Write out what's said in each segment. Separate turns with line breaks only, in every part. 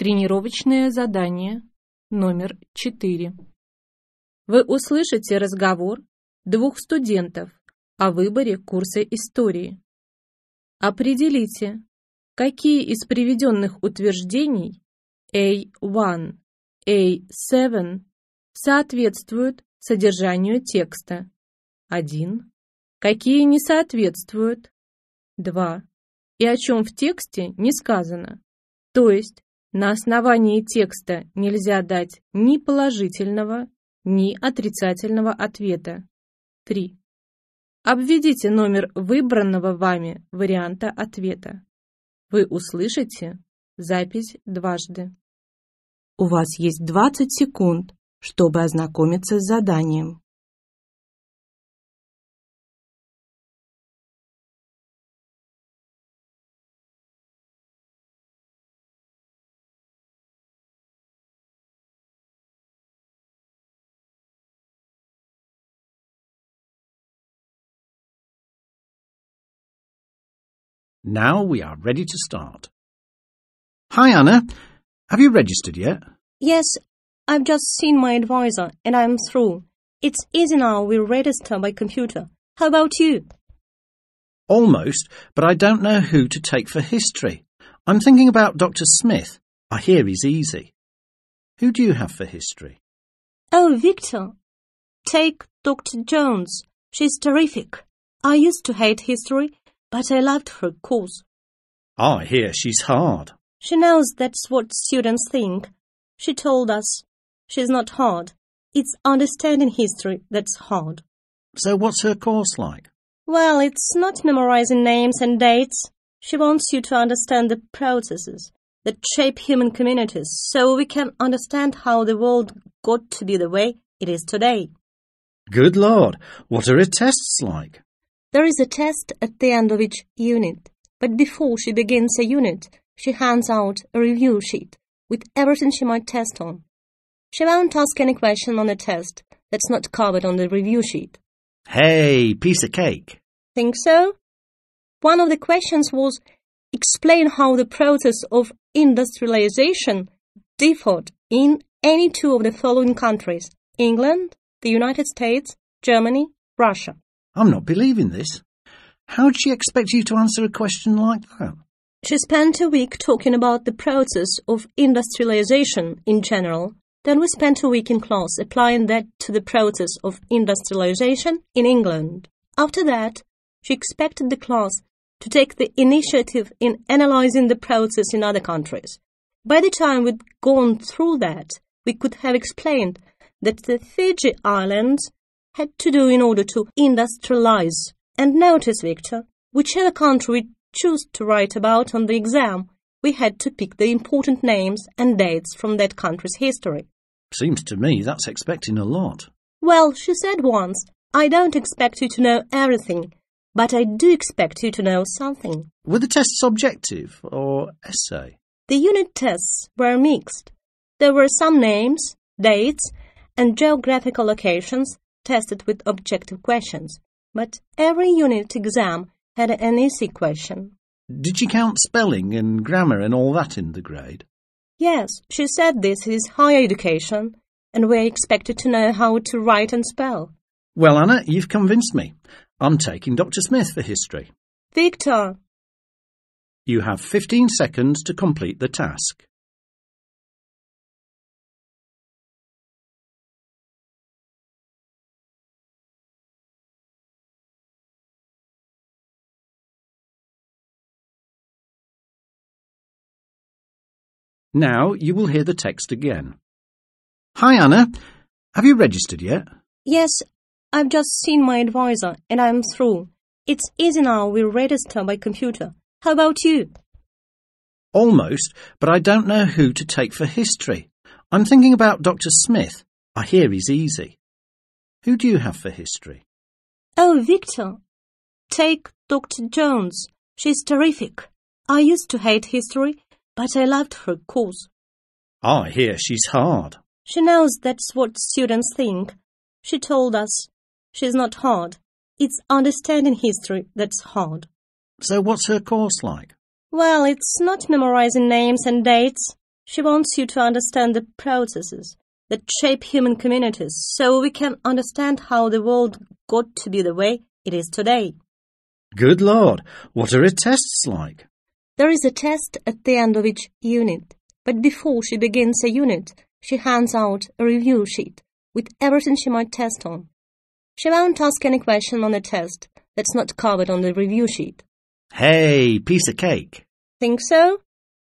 Тренировочное задание номер 4. Вы услышите разговор двух студентов о выборе курса истории. Определите, какие из приведенных утверждений A1, A7 соответствуют содержанию текста. 1. Какие не соответствуют. 2. И о чем в тексте не сказано. То есть, на основании текста нельзя дать ни положительного, ни отрицательного ответа. 3. Обведите номер выбранного вами варианта ответа. Вы услышите запись дважды. У вас есть 20 секунд, чтобы ознакомиться с заданием.
Now we are ready to start. Hi, Anna. Have you registered yet?
Yes, I've just seen my advisor and I'm through. It's easy now, we register by computer. How about you?
Almost, but I don't know who to take for history. I'm thinking about Dr. Smith. I hear he's easy. Who do you have for history?
Oh, Victor. Take Dr. Jones. She's terrific. I used to hate history, but I loved her course.
I hear she's hard.
She knows that's what students think. She told us she's not hard. It's understanding history that's hard.
So what's her course like?
Well, it's not memorizing names and dates. She wants you to understand the processes that shape human communities so we can understand how the world got to be the way it is today.
Good Lord, what are her tests like?
There is a test at the end of each unit, but before she begins a unit, she hands out a review sheet with everything she might test on. She won't ask any question on the test that's not covered on the review sheet.
Hey, piece of cake.
Think so? One of the questions was, explain how the process of industrialization differed in any two of the following countries: England, the United States, Germany, Russia.
I'm not believing this. How'd she expect you to answer a question like that?
She spent a week talking about the process of industrialization in general. Then we spent a week in class applying that to the process of industrialization in England. After that, she expected the class to take the initiative in analyzing the process in other countries. By the time we'd gone through that, we could have explained that the Fiji Islands had to do in order to industrialize. And notice, Victor, whichever country we choose to write about on the exam, we had to pick the important names and dates from that country's history.
Seems to me that's expecting a lot.
Well, she said once, I don't expect you to know everything, but I do expect you to know something.
Were the tests objective or essay?
The unit tests were mixed. There were some names, dates, and geographical locations tested with objective questions, but every unit exam had an essay question.
Did she count spelling and grammar and all that in the grade?
Yes, she said this is higher education, and we're expected to know how to write and spell.
Well, Anna, you've convinced me. I'm taking Dr. Smith for history.
Victor!
You have 15 seconds to complete the task. Now you will hear the text again. Hi, Anna. Have you registered yet?
Yes, I've just seen my advisor and I'm through. It's easy now, we register by computer. How about you?
Almost, but I don't know who to take for history. I'm thinking about Dr. Smith. I hear he's easy. Who do you have for history?
Oh, Victor. Take Dr. Jones. She's terrific. I used to hate history, but I loved her course.
I hear she's hard.
She knows that's what students think. She told us she's not hard. It's understanding history that's hard.
So what's her course like?
Well, it's not memorizing names and dates. She wants you to understand the processes that shape human communities so we can understand how the world got to be the way it is today.
Good Lord, what are her tests like?
There is a test at the end of each unit, but before she begins a unit, she hands out a review sheet with everything she might test on. She won't ask any question on the test that's not covered on the review sheet.
Hey, piece of cake.
Think so?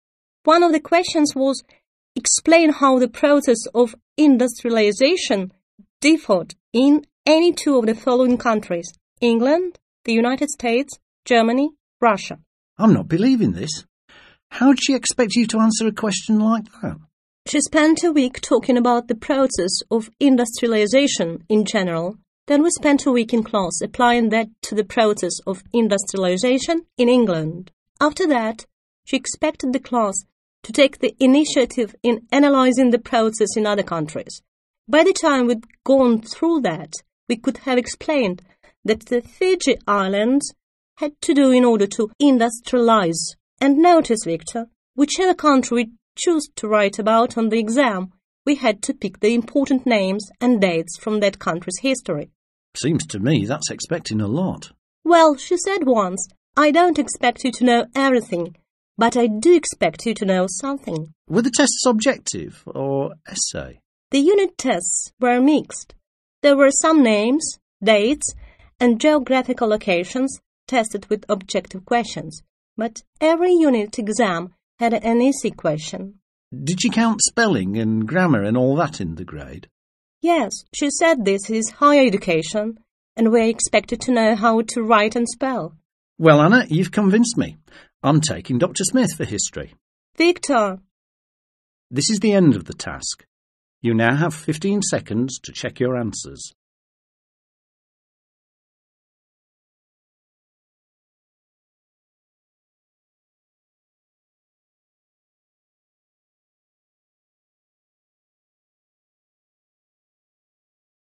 One of the questions was, explain how the process of industrialization differed in any two of the following countries: England, the United States, Germany, Russia.
I'm not believing this. How'd she expect you to answer a question like that?
She spent a week talking about the process of industrialization in general. Then we spent a week in class applying that to the process of industrialization in England. After that, she expected the class to take the initiative in analyzing the process in other countries. By the time we'd gone through that, we could have explained that the Fiji Islands had to do in order to industrialize. And notice, Victor, whichever country we choose to write about on the exam, we had to pick the important names and dates from that country's history.
Seems to me that's expecting a lot.
Well, she said once, I don't expect you to know everything, but I do expect you to know something.
Were the tests objective or essay?
The unit tests were mixed. There were some names, dates, and geographical locations tested with objective questions, but every unit exam had an easy question.
Did she count spelling and grammar and all that in the grade?
Yes, she said this is higher education, and we're expected to know how to write and spell.
Well, Anna, you've convinced me. I'm taking Dr. Smith for history.
Victor!
This is the end of the task. You now have 15 seconds to check your answers.